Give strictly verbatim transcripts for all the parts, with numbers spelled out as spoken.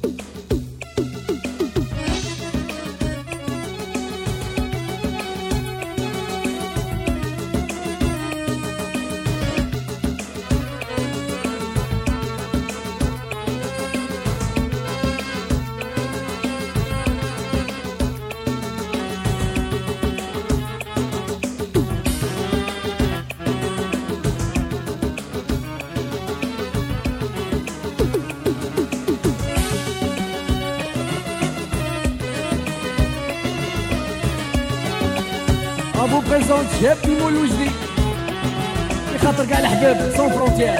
ابو بريزونت شاب ديمو الوجدي يخاطر كاع الحباب سون فرونتيير.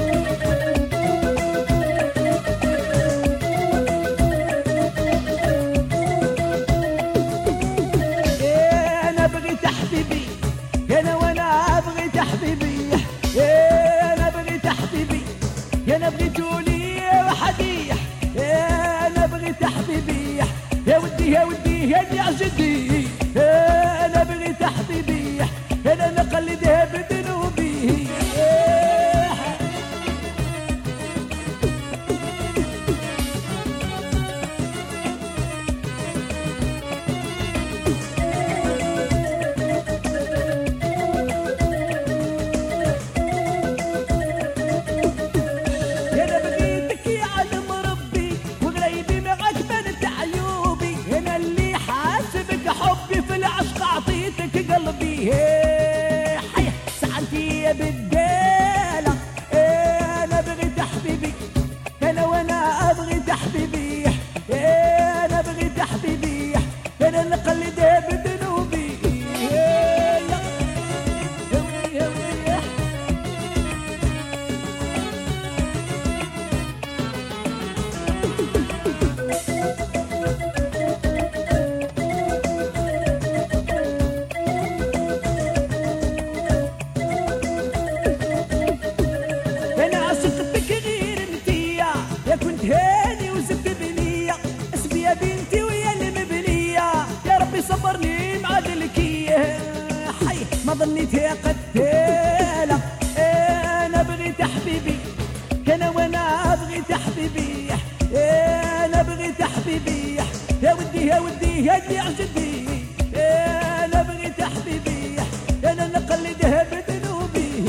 انا بغيت حبيبي انا وانا بغيت حبيبي انا بغيت حبيبي انا بغيتوني وحدي انا بغيت حبيبي يا ودي يا ودي يا اللي عجدي انا بغيت حبيبي انا نقلدها بذنوبي. انا بغيتك يا عالم ربي وقريبي معاك بنت عيوبي انا اللي حاسبك حبي في العشق عطيتك قلبي حي سعنتي يا بدالة انا بغيت حبيبي انا وانا بغيت حبيبي انا بغيت حبيبي انا نقلدها بذنوبي. انا عشقتك غير انتيا يا كنت هاني وزدت بنية اسمي يا بنتي ويا المبنية يا ربي صبرني مع ذلكية حي ما ظنيتها قتالة انا بغيت حبيبي انا وانا بغيت حبيبي انا بغيت حبيبي يا ودي يا ودي يا اللي عجدي انا بغيت حبيبي انا نقلدها بذنوبي.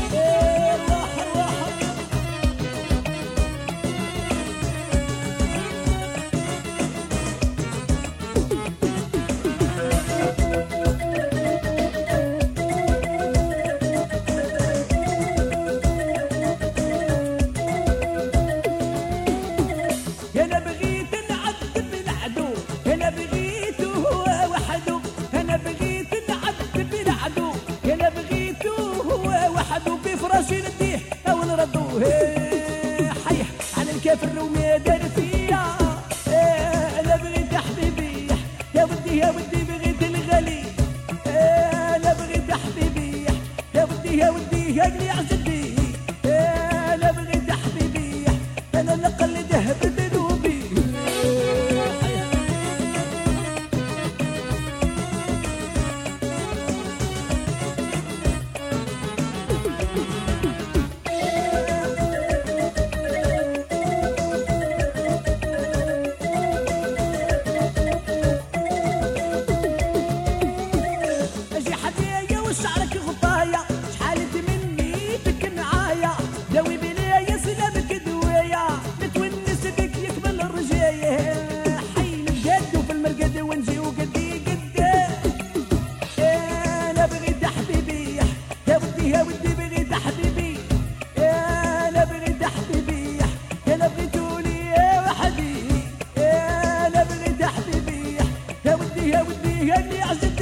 انا بغيت نعذب العدو انا بغيت هو وحده انا بغيت نعذب العدو انا بغيت هو وحده بفراش نديه او نردوه حي على الكافر وما دار فيا انا بغيت حبيبي يا ودي يا ودي بغيت الغالي انا بغيت حبيبي يا ودي يا ودي يا اللي عجبني انا بغيت حبيبي انا نقلده بذنوبي. اجي حدايا وشعرك غطايا شحال مني بك معايا داوي بنايا سلامك دوايا نتونس بك يكمل الرجاية حي نقاد وفي المرقد ونجي وقدي قدا انا بغيت حبيبي يا ودي يا ودي بغيت حبيبي انا بغيت حبيبي انا بغيتوني وحدي انا بغيت حبيبي يا ودي يا ودي يا اللي عجبني